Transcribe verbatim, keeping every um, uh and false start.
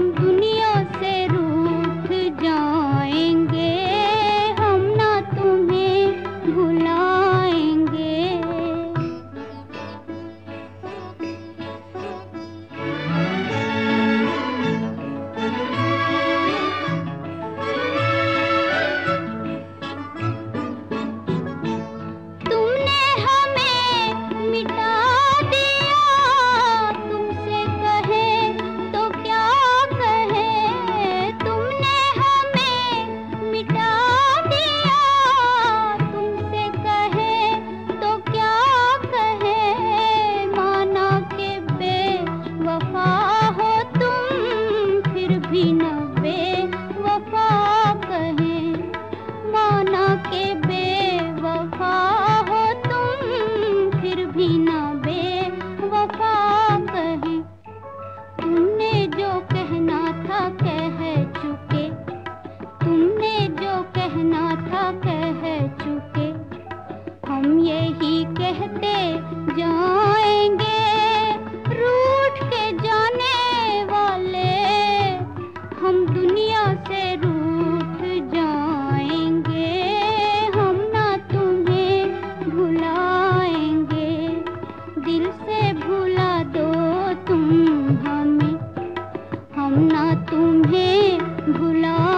दुनिया से रूठ जाएंगे, हम ना तुम्हें भुलाएंगे। तुमने हमें मिटा दिया, तुमसे कहे तो क्या कहे। तुमने हमें मिटा दिया, तुमसे कहे तो क्या कहे। माना के बेवफा हो तुम, फिर भी न बेवफा कहे। माना के बेवफा हो तुम, फिर भी न बेवफा कहे। तुमने जो कहना था कह चुके, तुमने जो कहना था कह चुके। हम यही कहते जाएंगे, रूठ के जाने वाले। हम दुनिया से रूठ जाएंगे, हम ना तुम्हें भुलाएंगे। दिल से भुला दो तुम हमें, हम ना तुम्हें भुला